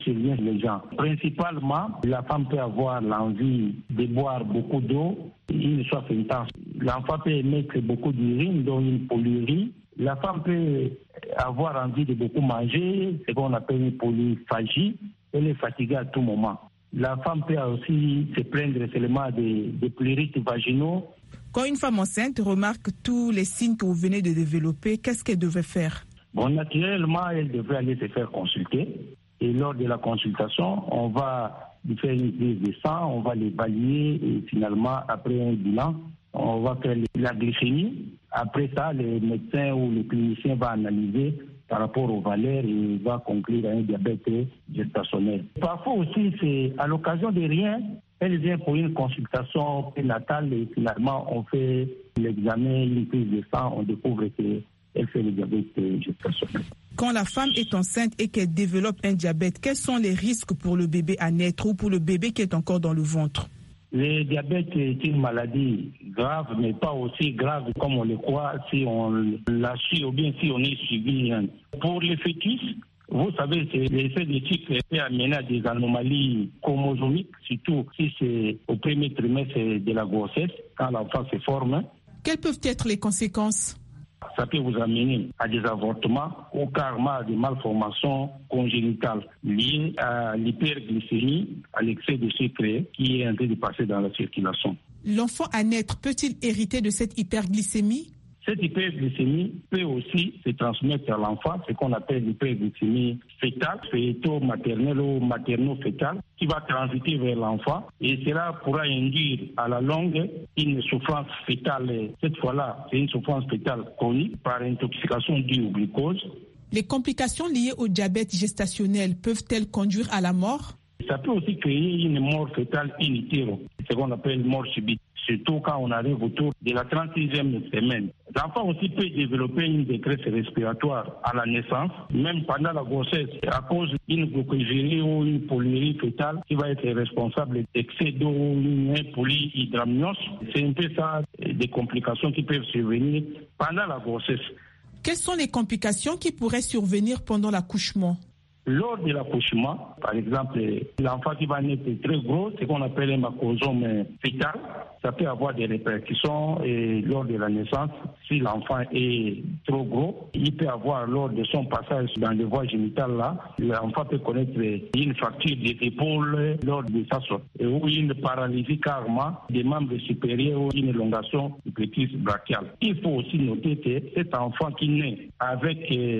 survient les gens. Principalement, la femme peut avoir l'envie de boire beaucoup d'eau, une soif intense. L'enfant peut émettre beaucoup d'urine, donc une polyurie. La femme peut avoir envie de beaucoup manger, ce qu'on appelle une polyphagie. Elle est fatiguée à tout moment. La femme peut aussi se plaindre seulement des pleurites vaginaux. Quand une femme enceinte remarque tous les signes que vous venez de développer, qu'est-ce qu'elle devrait faire? Bon, naturellement, elle devrait aller se faire consulter. Et lors de la consultation, on va lui faire une prise de sang, on va l'évaluer et finalement, après un bilan, on va faire la glycémie. Après ça, le médecin ou le clinicien va analyser par rapport aux valeurs et va conclure à un diabète gestationnel. Parfois aussi, c'est à l'occasion de rien, elle vient pour une consultation prénatale et finalement, on fait l'examen, une prise de sang, on découvre qu'elle fait le diabète gestationnel. Quand la femme est enceinte et qu'elle développe un diabète, quels sont les risques pour le bébé à naître ou pour le bébé qui est encore dans le ventre? Le diabète est une maladie grave, mais pas aussi grave comme on le croit si on la suit ou bien si on est suivi. Pour les fœtus, vous savez, l'effet de cycle peut amener à des anomalies chromosomiques, surtout si c'est au premier trimestre de la grossesse, quand l'enfant se forme. Quelles peuvent être les conséquences? Ça peut vous amener à des avortements ou carrément à des malformations congénitales liées à l'hyperglycémie, à l'excès de sucre qui est en train de passer dans la circulation. L'enfant à naître peut-il hériter de cette hyperglycémie? Cette hyperglycémie peut aussi se transmettre à l'enfant, ce qu'on appelle l'hyperglycémie fétale, féto-maternelle ou materno-fétale, qui va transiter vers l'enfant et cela pourra induire à la longue une souffrance fétale. Cette fois-là, c'est une souffrance fétale chronique par intoxication due au glucose. Les complications liées au diabète gestationnel peuvent-elles conduire à la mort? Ça peut aussi créer une mort fétale in utero, ce qu'on appelle mort subite, surtout quand on arrive autour de la 36e semaine. L'enfant aussi peut développer une détresse respiratoire à la naissance, même pendant la grossesse, à cause d'une glucogénie ou une polyurie fétale qui va être responsable d'excès d'eau ou une polyhydramnios. C'est un peu ça, des complications qui peuvent survenir pendant la grossesse. Quelles sont les complications qui pourraient survenir pendant l'accouchement? Lors de l'accouchement, par exemple, l'enfant qui va naître est très gros, ce qu'on appelle un macrosome fœtal, ça peut avoir des répercussions lors de la naissance. Si l'enfant est trop gros, il peut avoir lors de son passage dans les voies génitales là, l'enfant peut connaître une fracture des épaules lors de sa sortie ou une paralysie carrément des membres supérieurs ou une élongation du plexus brachial. Il faut aussi noter que cet enfant qui naît avec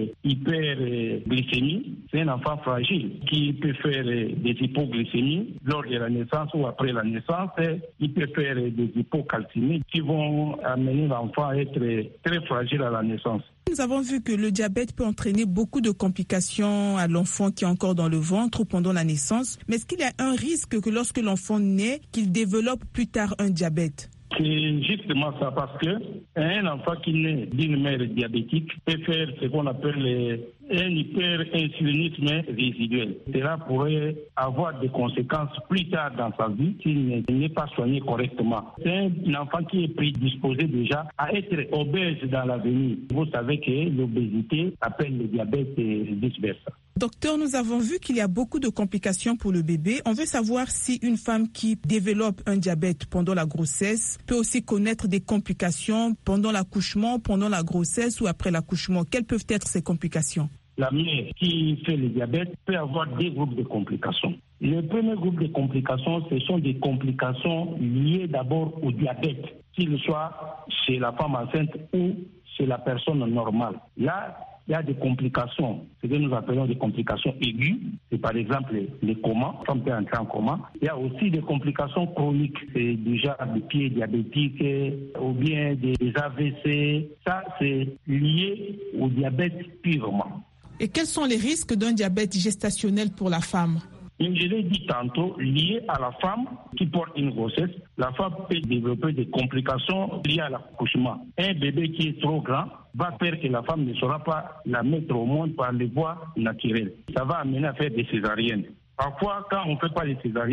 hyperglycémie, c'est un enfant fragile qui peut faire des hypoglycémies lors de la naissance ou après la naissance. Il peut faire des hypocalcémies qui vont amener l'enfant à être très fragile à la naissance. Nous avons vu que le diabète peut entraîner beaucoup de complications à l'enfant qui est encore dans le ventre ou pendant la naissance. Mais est-ce qu'il y a un risque que lorsque l'enfant naît, qu'il développe plus tard un diabète? C'est justement ça, parce que un enfant qui naît d'une mère diabétique peut faire ce qu'on appelle un hyperinsulinisme résiduel. Cela pourrait avoir des conséquences plus tard dans sa vie s'il n'est pas soigné correctement. C'est un enfant qui est prédisposé déjà à être obèse dans l'avenir. Vous savez que l'obésité appelle le diabète et vice-versa. Docteur, nous avons vu qu'il y a beaucoup de complications pour le bébé. On veut savoir si une femme qui développe un diabète pendant la grossesse peut aussi connaître des complications pendant l'accouchement, pendant la grossesse ou après l'accouchement. Quelles peuvent être ces complications? La mère qui fait le diabète peut avoir deux groupes de complications. Le premier groupe de complications, ce sont des complications liées d'abord au diabète, qu'il soit chez la femme enceinte ou chez la personne normale. Là, il y a des complications, ce que nous appelons des complications aiguës. C'est par exemple le coma, la femme peut entrer en coma. Il y a aussi des complications chroniques, c'est déjà des pieds diabétiques ou bien des AVC. Ça, c'est lié au diabète purement. Et quels sont les risques d'un diabète gestationnel pour la femme? Je l'ai dit tantôt, lié à la femme qui porte une grossesse, la femme peut développer des complications liées à l'accouchement. Un bébé qui est trop grand va faire que la femme ne saura pas la mettre au monde par les voies naturelles. Ça va amener à faire des césariennes. Parfois, quand on ne fait pas les césariennes,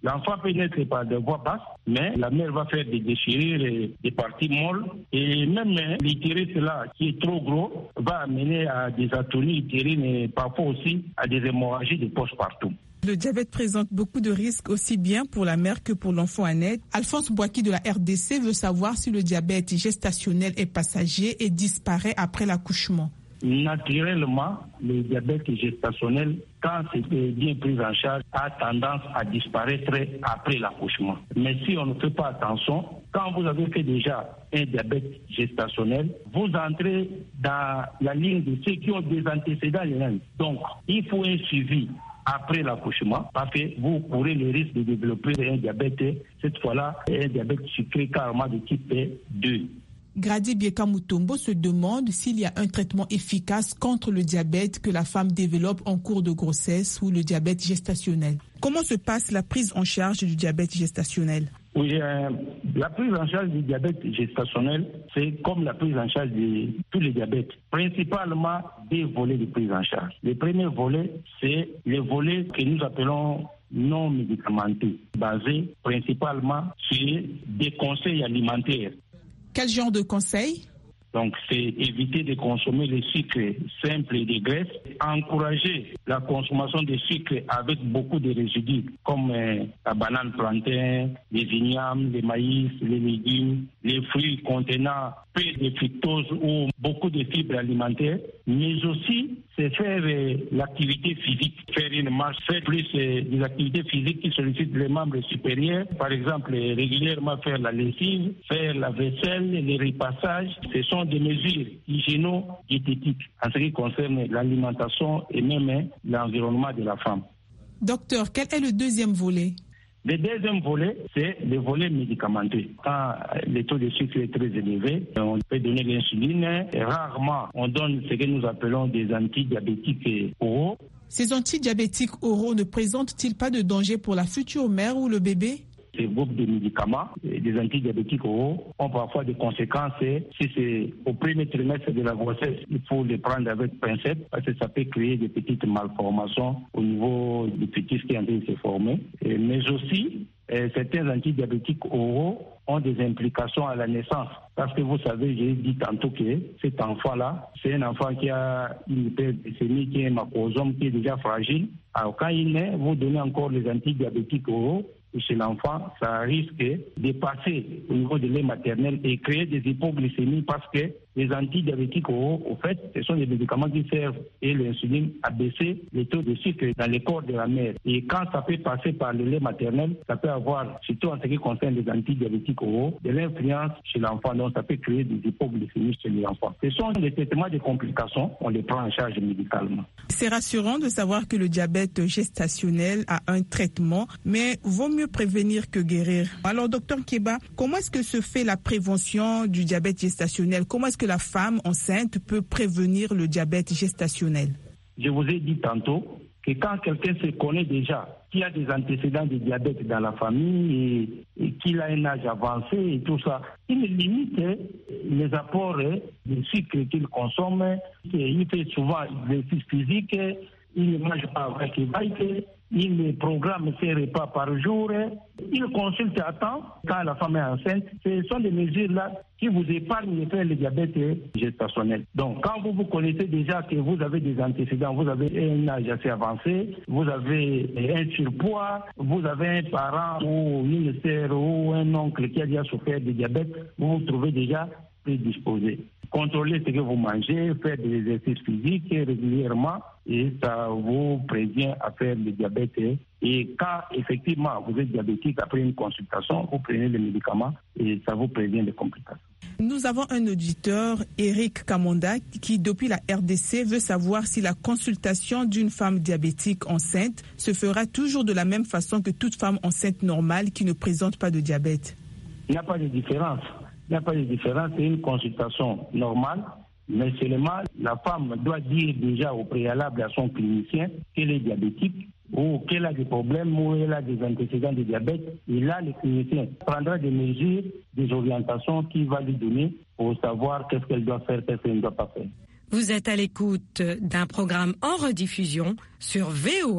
L'enfant peut naître par des voies basses, mais la mère va faire des déchirures et des parties molles. Et même l'utérus là, qui est trop gros, va amener à des atonies utérines et parfois aussi à des hémorragies de post-partum. Le diabète présente beaucoup de risques aussi bien pour la mère que pour l'enfant à naître. Alphonse Boaki de la RDC veut savoir si le diabète gestationnel est passager et disparaît après l'accouchement. Naturellement, le diabète gestationnel, quand c'est bien pris en charge, a tendance à disparaître après l'accouchement. Mais si on ne fait pas attention, quand vous avez fait déjà un diabète gestationnel, vous entrez dans la ligne de ceux qui ont des antécédents. Donc, il faut un suivi après l'accouchement, parce que vous courez le risque de développer un diabète, cette fois-là, un diabète sucré carrément de type 2. Grady Bieka Mutombo se demande s'il y a un traitement efficace contre le diabète que la femme développe en cours de grossesse ou le diabète gestationnel. Comment se passe la prise en charge du diabète gestationnel? Oui, la prise en charge du diabète gestationnel, c'est comme la prise en charge de tous les diabètes. Principalement des volets de prise en charge. Le premier volet, c'est le volet que nous appelons non médicamentés, basé principalement sur des conseils alimentaires. Quel genre de conseils? Donc, c'est éviter de consommer les sucres simples et des graisses, encourager la consommation de sucres avec beaucoup de résidus, comme la banane plantain, les vignames, les maïs, les légumes, les fruits contenant peu de fructose ou beaucoup de fibres alimentaires, mais aussi c'est faire l'activité physique, faire une marche, faire plus des activités physiques qui sollicitent les membres supérieurs, par exemple régulièrement faire la lessive, faire la vaisselle, les repassages. Ce sont des mesures hygiéno-diététiques en ce qui concerne l'alimentation et même l'environnement de la femme. Docteur, quel est le deuxième volet? Le deuxième volet, c'est le volet médicamenteux. Quand le taux de sucre est très élevé, on peut donner l'insuline. Rarement, on donne ce que nous appelons des antidiabétiques oraux. Ces antidiabétiques oraux ne présentent-ils pas de danger pour la future mère ou le bébé? Ces groupes de médicaments, des antidiabétiques oraux, ont parfois des conséquences. Si c'est au premier trimestre de la grossesse, il faut les prendre avec pincette parce que ça peut créer des petites malformations au niveau du fœtus qui est en train de se former. Mais aussi, certains antidiabétiques oraux ont des implications à la naissance. Parce que vous savez, j'ai dit tantôt que cet enfant-là, c'est un enfant qui a une hyperglycémie, qui est un macrosome, qui est déjà fragile. Alors quand il naît, vous donnez encore les antidiabétiques oraux. Chez l'enfant, ça risque de passer au niveau de lait maternel et créer des hypoglycémies parce que les antidiabétiques oraux, au fait, ce sont des médicaments qui servent et l'insuline à baisser les taux de sucre dans le corps de la mère. Et quand ça peut passer par le lait maternel, ça peut avoir, surtout en ce qui concerne les antidiabétiques oraux, de l'influence chez l'enfant. Donc ça peut créer des hypoglycémies chez l'enfant. Ce sont des traitements de complications, on les prend en charge médicalement. C'est rassurant de savoir que le diabète gestationnel a un traitement, mais vaut mieux prévenir que guérir. Alors, docteur Keba, comment est-ce que se fait la prévention du diabète gestationnel? Comment est-ce que la femme enceinte peut prévenir le diabète gestationnel? Je vous ai dit tantôt que quand quelqu'un se connaît déjà, qu'il a des antécédents de diabète dans la famille et qu'il a un âge avancé et tout ça, il limite les apports de sucre qu'il consomme. Il fait souvent des exercices physiques, il ne mange pas avec les bikes, il programme ses repas par jour, il consulte à temps quand la femme est enceinte. Ce sont des mesures-là qui vous épargnent de faire le diabète gestationnel. Donc, quand vous connaissez déjà que vous avez des antécédents, vous avez un âge assez avancé, vous avez un surpoids, vous avez un parent ou une sœur ou un oncle qui a déjà souffert de diabète, vous vous trouvez déjà prédisposé. Contrôlez ce que vous mangez, faire des exercices physiques régulièrement et ça vous prévient à faire le diabète. Et quand effectivement vous êtes diabétique, après une consultation, vous prenez les médicaments et ça vous prévient des complications. Nous avons un auditeur, Eric Kamonda, qui depuis la RDC veut savoir si la consultation d'une femme diabétique enceinte se fera toujours de la même façon que toute femme enceinte normale qui ne présente pas de diabète. Il n'y a pas de différence. Il n'y a pas de différence, c'est une consultation normale, mais seulement la femme doit dire déjà au préalable à son clinicien qu'elle est diabétique ou qu'elle a des problèmes ou elle a des antécédents de diabète. Et là, le clinicien prendra des mesures, des orientations qu'il va lui donner pour savoir qu'est-ce qu'elle doit faire, qu'est-ce qu'elle ne doit pas faire. Vous êtes à l'écoute d'un programme en rediffusion sur VOA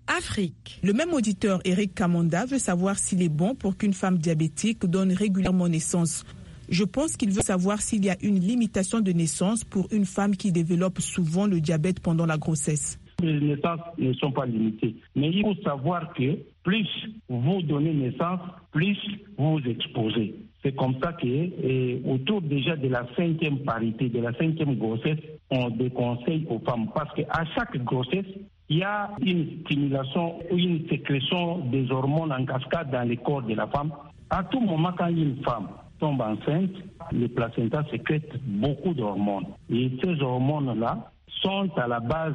Afrique. Le même auditeur, Eric Kamanda, veut savoir s'il est bon pour qu'une femme diabétique donne régulièrement naissance. Je pense qu'il veut savoir s'il y a une limitation de naissance pour une femme qui développe souvent le diabète pendant la grossesse. Les naissances ne sont pas limitées. Mais il faut savoir que plus vous donnez naissance, plus vous vous exposez. C'est comme ça que, autour déjà de la 5e parité, de la 5e grossesse, on déconseille aux femmes. Parce qu'à chaque grossesse, il y a une stimulation ou une sécrétion des hormones en cascade dans le corps de la femme. À tout moment, quand une femme tombe enceinte, le placenta sécrète beaucoup d'hormones. Et ces hormones-là sont à la base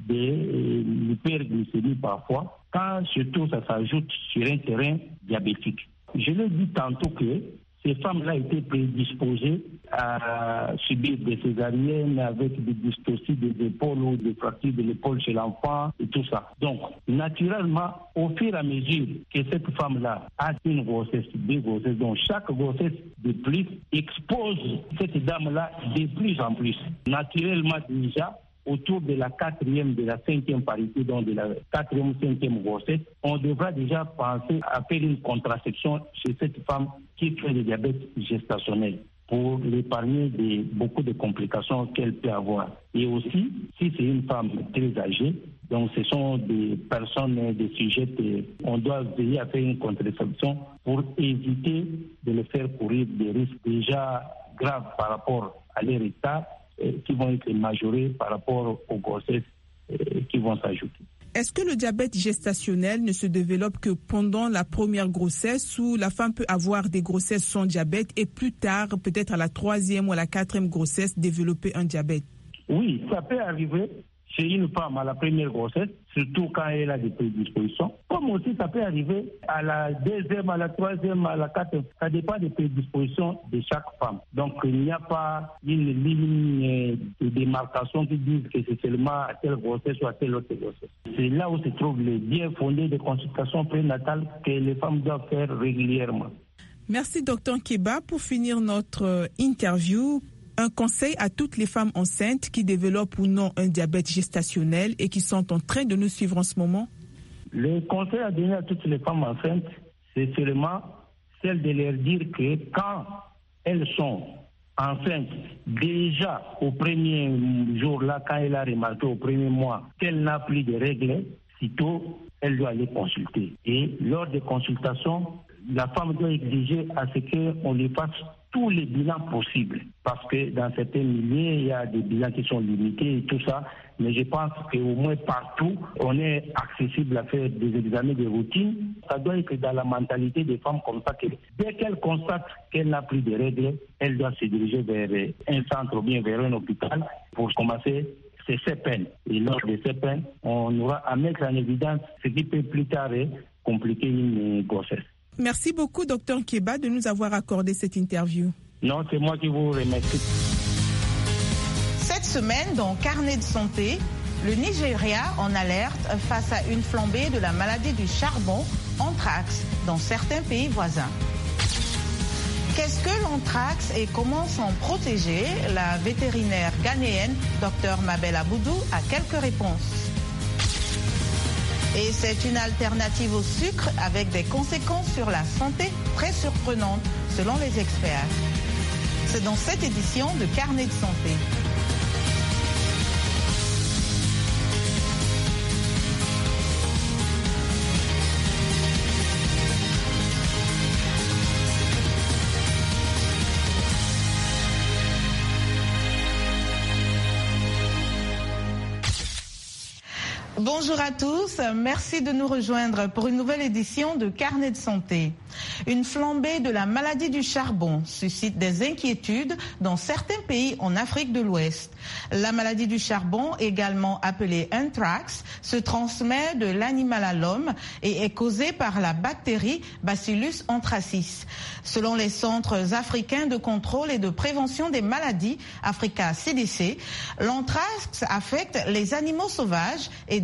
de l'hyperglycémie parfois, quand surtout ça s'ajoute sur un terrain diabétique. Je l'ai dit tantôt que ces femmes-là étaient prédisposées à subir des césariennes avec des dystocies des épaules ou des fractures de l'épaule chez l'enfant et tout ça. Donc, naturellement, au fur et à mesure que cette femme-là a une grossesse, deux grossesses, donc chaque grossesse de plus expose cette dame-là de plus en plus. Naturellement, déjà, autour de la 4e, de la 5e parité, donc de la 4e ou 5e grossesse, on devra déjà penser à faire une contraception chez cette femme qui fait le diabète gestationnel pour l'épargner de beaucoup de complications qu'elle peut avoir. Et aussi, si c'est une femme très âgée, donc ce sont des personnes, des sujets, on doit veiller à faire une contraception pour éviter de les faire courir des risques déjà graves par rapport à leur état, qui vont être majorés par rapport aux grossesses qui vont s'ajouter. Est-ce que le diabète gestationnel ne se développe que pendant la première grossesse ou la femme peut avoir des grossesses sans diabète et plus tard, peut-être à la 3e ou à la 4e grossesse, développer un diabète? Oui, ça peut arriver chez une femme à la première grossesse, surtout quand elle a des prédispositions. Comme aussi ça peut arriver à la 2e, à la 3e, à la 4e. Ça dépend des prédispositions de chaque femme. Donc il n'y a pas une ligne de démarcation qui dise que c'est seulement à telle grossesse ou à telle autre grossesse. C'est là où se trouve le bien fondé de consultation prénatale que les femmes doivent faire régulièrement. Merci Dr Keba. Pour finir notre interview, un conseil à toutes les femmes enceintes qui développent ou non un diabète gestationnel et qui sont en train de nous suivre en ce moment? Le conseil à donner à toutes les femmes enceintes, c'est seulement celle de leur dire que quand elles sont enceintes, déjà au premier jour, là, quand elle a remarqué au premier mois qu'elle n'a plus de règles, sitôt, elle doit aller consulter. Et lors des consultations, la femme doit exiger à ce qu'on lui fasse tous les bilans possibles. Parce que dans certains milieux, il y a des bilans qui sont limités et tout ça. Mais je pense qu'au moins partout, on est accessible à faire des examens de routine. Ça doit être dans la mentalité des femmes comme ça que dès qu'elle constate qu'elle n'a plus de règles, elle doit se diriger vers un centre ou bien vers un hôpital pour commencer ses CPN. Et lors de CPN, on aura à mettre en évidence ce qui peut plus tard compliquer une grossesse. Merci beaucoup, Dr Keba, de nous avoir accordé cette interview. Non, c'est moi qui vous remercie. Cette semaine, dans Carnet de santé, le Nigeria en alerte face à une flambée de la maladie du charbon, anthrax, dans certains pays voisins. Qu'est-ce que l'anthrax et comment s'en protéger? La vétérinaire ghanéenne, Dr Mabel Aboudou, a quelques réponses. Et c'est une alternative au sucre avec des conséquences sur la santé très surprenantes selon les experts. C'est dans cette édition de Carnet de santé. Bonjour à tous, merci de nous rejoindre pour une nouvelle édition de Carnet de santé. Une flambée de la maladie du charbon suscite des inquiétudes dans certains pays en Afrique de l'Ouest. La maladie du charbon, également appelée anthrax, se transmet de l'animal à l'homme et est causée par la bactérie Bacillus anthracis. Selon les centres africains de contrôle et de prévention des maladies, Africa CDC, l'anthrax affecte les animaux sauvages et d'autres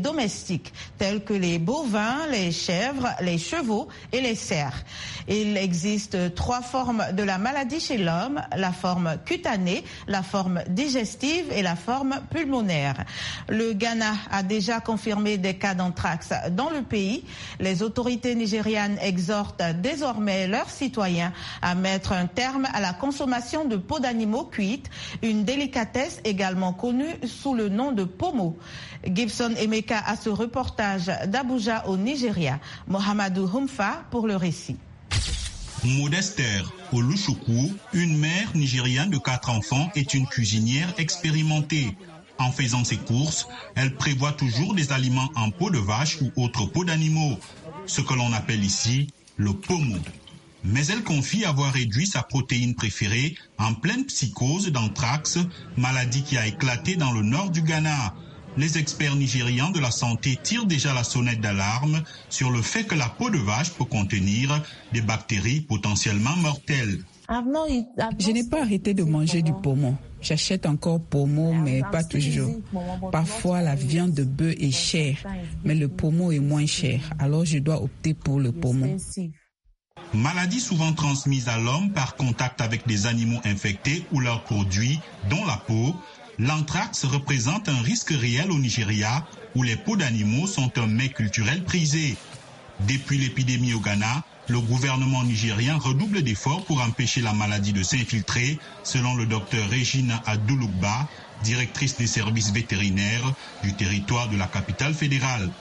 domestiques, tels que les bovins, les chèvres, les chevaux et les cerfs. Il existe 3 formes de la maladie chez l'homme, la forme cutanée, la forme digestive et la forme pulmonaire. Le Ghana a déjà confirmé des cas d'anthrax dans le pays. Les autorités nigérianes exhortent désormais leurs citoyens à mettre un terme à la consommation de peau d'animaux cuites, une délicatesse également connue sous le nom de pomo. Gibson Emeka a ce reportage d'Abuja au Nigeria. Mohamedou Humfa pour le récit. Modester Oluchukwu, une mère nigériane de 4 enfants, est une cuisinière expérimentée. En faisant ses courses, elle prévoit toujours des aliments en peau de vache ou autres peaux d'animaux, ce que l'on appelle ici le pomo. Mais elle confie avoir réduit sa protéine préférée en pleine psychose d'anthrax, maladie qui a éclaté dans le nord du Ghana. Les experts nigérians de la santé tirent déjà la sonnette d'alarme sur le fait que la peau de vache peut contenir des bactéries potentiellement mortelles. Je n'ai pas arrêté de manger du pomo. J'achète encore pomo, mais pas toujours. Parfois, la viande de bœuf est chère, mais le pomo est moins cher. Alors, je dois opter pour le pomo. Maladie souvent transmise à l'homme par contact avec des animaux infectés ou leurs produits, dont la peau, l'anthrax représente un risque réel au Nigeria, où les peaux d'animaux sont un mets culturel prisé. Depuis l'épidémie au Ghana, le gouvernement nigérien redouble d'efforts pour empêcher la maladie de s'infiltrer, selon le docteur Regina Adulugba, directrice des services vétérinaires du territoire de la capitale fédérale.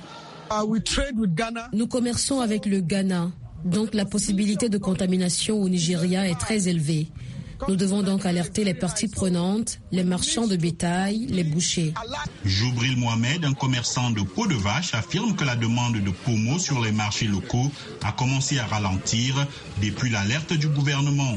Nous commerçons avec le Ghana, donc la possibilité de contamination au Nigeria est très élevée. Nous devons donc alerter les parties prenantes, les marchands de bétail, les bouchers. Joubril Mohamed, un commerçant de peau de vache, affirme que la demande de pomo sur les marchés locaux a commencé à ralentir depuis l'alerte du gouvernement.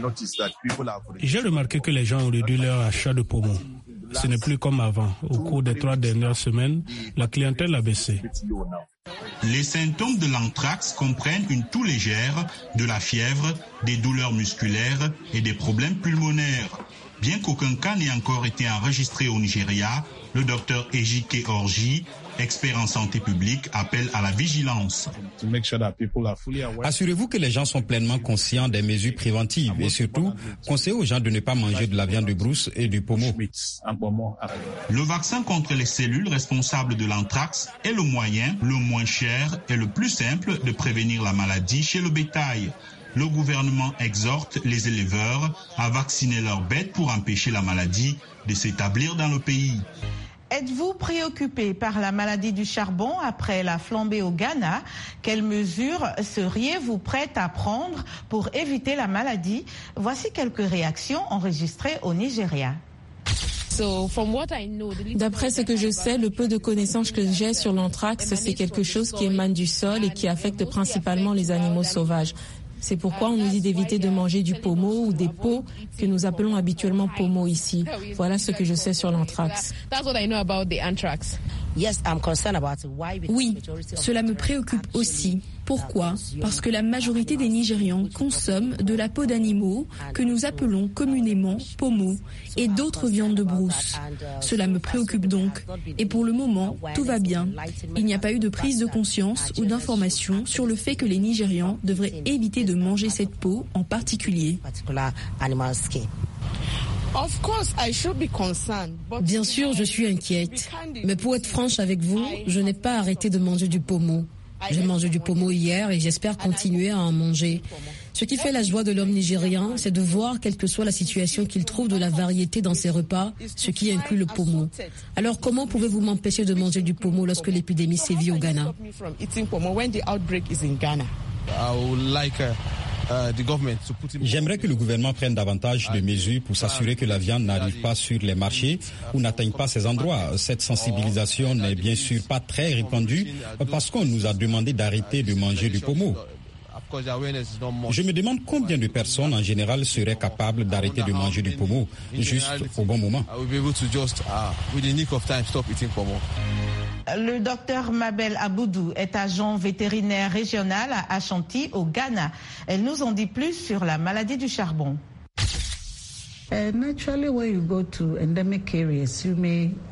J'ai remarqué que les gens ont réduit leur achat de pomo. Ce n'est plus comme avant. Au cours des 3 dernières semaines, la clientèle a baissé. Les symptômes de l'anthrax comprennent une toux légère, de la fièvre, des douleurs musculaires et des problèmes pulmonaires. Bien qu'aucun cas n'ait encore été enregistré au Nigeria, le docteur Ejike Orji, expert en santé publique, appelle à la vigilance. Assurez-vous que les gens sont pleinement conscients des mesures préventives et surtout, conseillez aux gens de ne pas manger de la viande de brousse et du pommeau. Le vaccin contre les cellules responsables de l'anthrax est le moyen, le moins cher et le plus simple de prévenir la maladie chez le bétail. Le gouvernement exhorte les éleveurs à vacciner leurs bêtes pour empêcher la maladie de s'établir dans le pays. Êtes-vous préoccupé par la maladie du charbon après la flambée au Ghana? Quelles mesures seriez-vous prête à prendre pour éviter la maladie? Voici quelques réactions enregistrées au Nigeria. D'après ce que je sais, le peu de connaissances que j'ai sur l'anthrax, c'est quelque chose qui émane du sol et qui affecte principalement les animaux sauvages. C'est pourquoi on nous dit d'éviter de manger du pommeau ou des peaux que nous appelons habituellement pommeau ici. Voilà ce que je sais sur l'anthrax. Oui, cela me préoccupe aussi. Pourquoi? Parce que la majorité des Nigérians consomment de la peau d'animaux que nous appelons communément pommeau et d'autres viandes de brousse. Cela me préoccupe donc. Et pour le moment, tout va bien. Il n'y a pas eu de prise de conscience ou d'information sur le fait que les Nigérians devraient éviter de manger cette peau en particulier. Bien sûr, je suis inquiète. Mais pour être franche avec vous, je n'ai pas arrêté de manger du pommeau. J'ai mangé du pommeau hier et j'espère continuer à en manger. Ce qui fait la joie de l'homme nigérien, c'est de voir, quelle que soit la situation, qu'il trouve de la variété dans ses repas, ce qui inclut le pommeau. Alors comment pouvez-vous m'empêcher de manger du pommeau lorsque l'épidémie sévit au Ghana? J'aimerais que le gouvernement prenne davantage de mesures pour s'assurer que la viande n'arrive pas sur les marchés ou n'atteigne pas ces endroits. Cette sensibilisation n'est bien sûr pas très répandue parce qu'on nous a demandé d'arrêter de manger du pommeau. Je me demande combien de personnes en général seraient capables d'arrêter de manger du pommeau juste au bon moment. Le docteur Mabel Aboudou est agent vétérinaire régional à Ashanti au Ghana. Elle nous en dit plus sur la maladie du charbon. Naturally, when you go to endemic areas, you may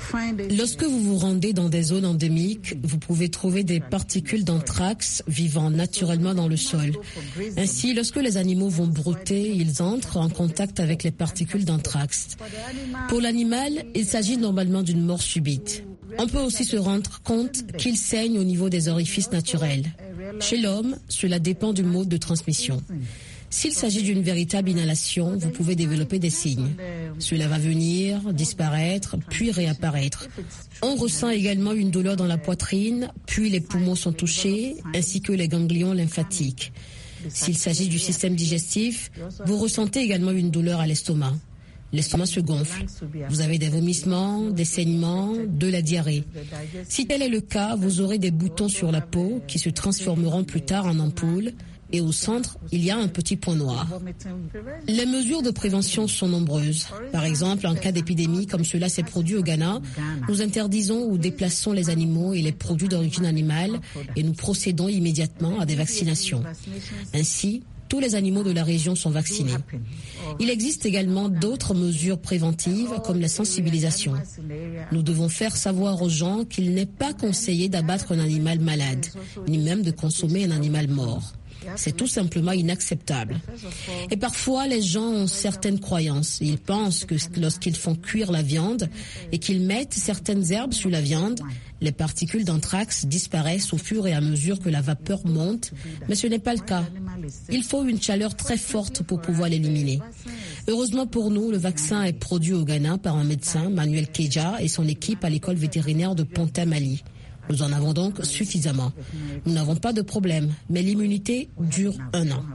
Lorsque vous vous rendez dans des zones endémiques, vous pouvez trouver des particules d'anthrax vivant naturellement dans le sol. Ainsi, lorsque les animaux vont brouter, ils entrent en contact avec les particules d'anthrax. Pour l'animal, il s'agit normalement d'une mort subite. On peut aussi se rendre compte qu'il saigne au niveau des orifices naturels. Chez l'homme, cela dépend du mode de transmission. S'il s'agit d'une véritable inhalation, vous pouvez développer des signes. Cela va venir, disparaître, puis réapparaître. On ressent également une douleur dans la poitrine, puis les poumons sont touchés, ainsi que les ganglions lymphatiques. S'il s'agit du système digestif, vous ressentez également une douleur à l'estomac. L'estomac se gonfle. Vous avez des vomissements, des saignements, de la diarrhée. Si tel est le cas, vous aurez des boutons sur la peau qui se transformeront plus tard en ampoules. Et au centre, il y a un petit point noir. Les mesures de prévention sont nombreuses. Par exemple, en cas d'épidémie comme cela s'est produit au Ghana, nous interdisons ou déplaçons les animaux et les produits d'origine animale et nous procédons immédiatement à des vaccinations. Ainsi, tous les animaux de la région sont vaccinés. Il existe également d'autres mesures préventives comme la sensibilisation. Nous devons faire savoir aux gens qu'il n'est pas conseillé d'abattre un animal malade, ni même de consommer un animal mort. C'est tout simplement inacceptable. Et parfois, les gens ont certaines croyances. Ils pensent que lorsqu'ils font cuire la viande et qu'ils mettent certaines herbes sur la viande, les particules d'anthrax disparaissent au fur et à mesure que la vapeur monte, mais ce n'est pas le cas. Il faut une chaleur très forte pour pouvoir l'éliminer. Heureusement pour nous, le vaccin est produit au Ghana par un médecin, Manuel Keja, et son équipe à l'école vétérinaire de Ponta-Mali. Nous en avons donc suffisamment. Nous n'avons pas de problème, mais l'immunité dure 1 an.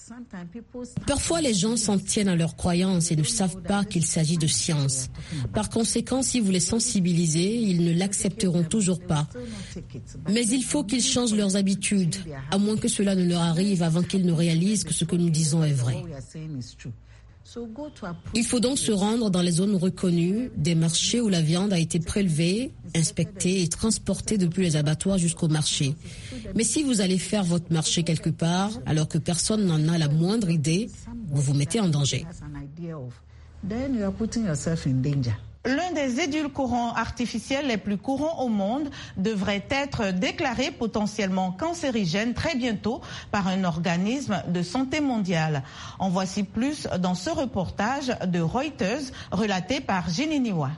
Parfois, les gens s'en tiennent à leurs croyances et ne savent pas qu'il s'agit de science. Par conséquent, si vous les sensibilisez, ils ne l'accepteront toujours pas. Mais il faut qu'ils changent leurs habitudes, à moins que cela ne leur arrive avant qu'ils ne réalisent que ce que nous disons est vrai. Il faut donc se rendre dans les zones reconnues, des marchés où la viande a été prélevée, inspectée et transportée depuis les abattoirs jusqu'au marché. Mais si vous allez faire votre marché quelque part, alors que personne n'en a la moindre idée, vous vous mettez en danger. L'un des édulcorants artificiels les plus courants au monde devrait être déclaré potentiellement cancérigène très bientôt par un organisme de santé mondial. En voici plus dans ce reportage de Reuters relaté par Gininiwa.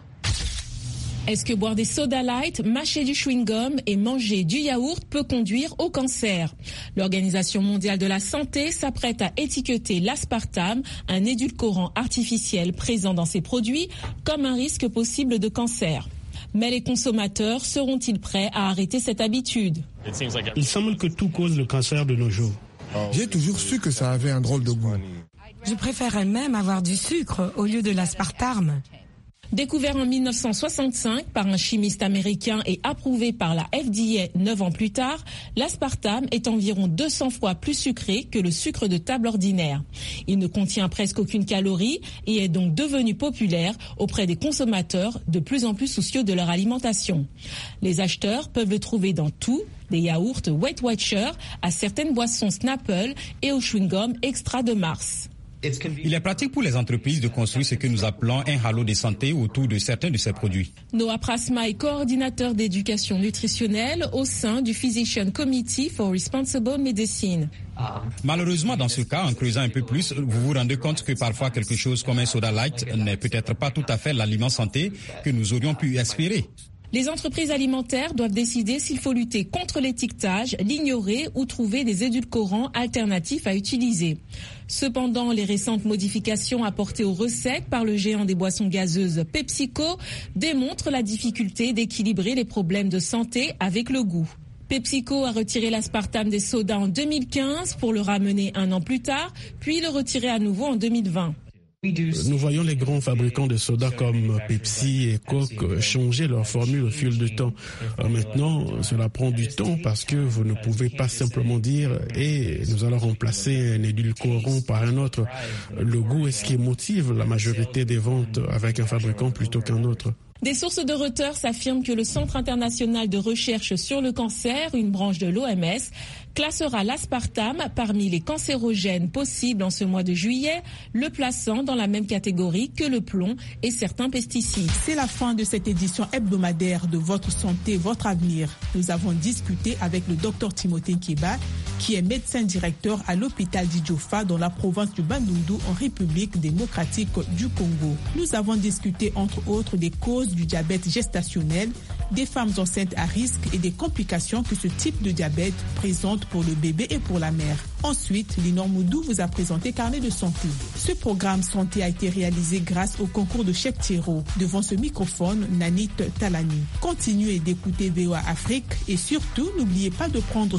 Est-ce que boire des soda light, mâcher du chewing-gum et manger du yaourt peut conduire au cancer? L'Organisation mondiale de la santé s'apprête à étiqueter l'aspartame, un édulcorant artificiel présent dans ces produits, comme un risque possible de cancer. Mais les consommateurs seront-ils prêts à arrêter cette habitude? Il semble que tout cause le cancer de nos jours. J'ai toujours su que ça avait un drôle de goût. Je préférerais même avoir du sucre au lieu de l'aspartame. Découvert en 1965 par un chimiste américain et approuvé par la FDA 9 ans plus tard, l'aspartame est environ 200 fois plus sucré que le sucre de table ordinaire. Il ne contient presque aucune calorie et est donc devenu populaire auprès des consommateurs de plus en plus soucieux de leur alimentation. Les acheteurs peuvent le trouver dans tout, des yaourts Weight Watchers à certaines boissons Snapple et au chewing-gum Extra de Mars. Il est pratique pour les entreprises de construire ce que nous appelons un halo de santé autour de certains de ces produits. Noah Prasma est coordinateur d'éducation nutritionnelle au sein du Physician Committee for Responsible Medicine. Malheureusement, dans ce cas, en creusant un peu plus, vous vous rendez compte que parfois quelque chose comme un soda light n'est peut-être pas tout à fait l'aliment santé que nous aurions pu espérer. Les entreprises alimentaires doivent décider s'il faut lutter contre l'étiquetage, l'ignorer ou trouver des édulcorants alternatifs à utiliser. Cependant, les récentes modifications apportées aux recettes par le géant des boissons gazeuses PepsiCo démontrent la difficulté d'équilibrer les problèmes de santé avec le goût. PepsiCo a retiré l'aspartame des sodas en 2015 pour le ramener 1 an plus tard, puis le retirer à nouveau en 2020. Nous voyons les grands fabricants de soda comme Pepsi et Coke changer leur formule au fil du temps. Maintenant, cela prend du temps parce que vous ne pouvez pas simplement dire « et nous allons remplacer un édulcorant par un autre ». Le goût est ce qui motive la majorité des ventes avec un fabricant plutôt qu'un autre. Des sources de Reuters affirment que le Centre international de recherche sur le cancer, une branche de l'OMS, classera l'aspartame parmi les cancérogènes possibles en ce mois de juillet, le plaçant dans la même catégorie que le plomb et certains pesticides. C'est la fin de cette édition hebdomadaire de Votre santé, votre avenir. Nous avons discuté avec le Dr Timothée Nkeba, qui est médecin directeur à l'hôpital d'Idjofa dans la province du Bandundu en République démocratique du Congo. Nous avons discuté entre autres des causes du diabète gestationnel, des femmes enceintes à risque et des complications que ce type de diabète présente pour le bébé et pour la mère. Ensuite, Linor Moudou vous a présenté Carnet de santé. Ce programme santé a été réalisé grâce au concours de Cheikh Thiro. Devant ce microphone, Nanit Talani. Continuez d'écouter VOA Afrique et surtout, n'oubliez pas de prendre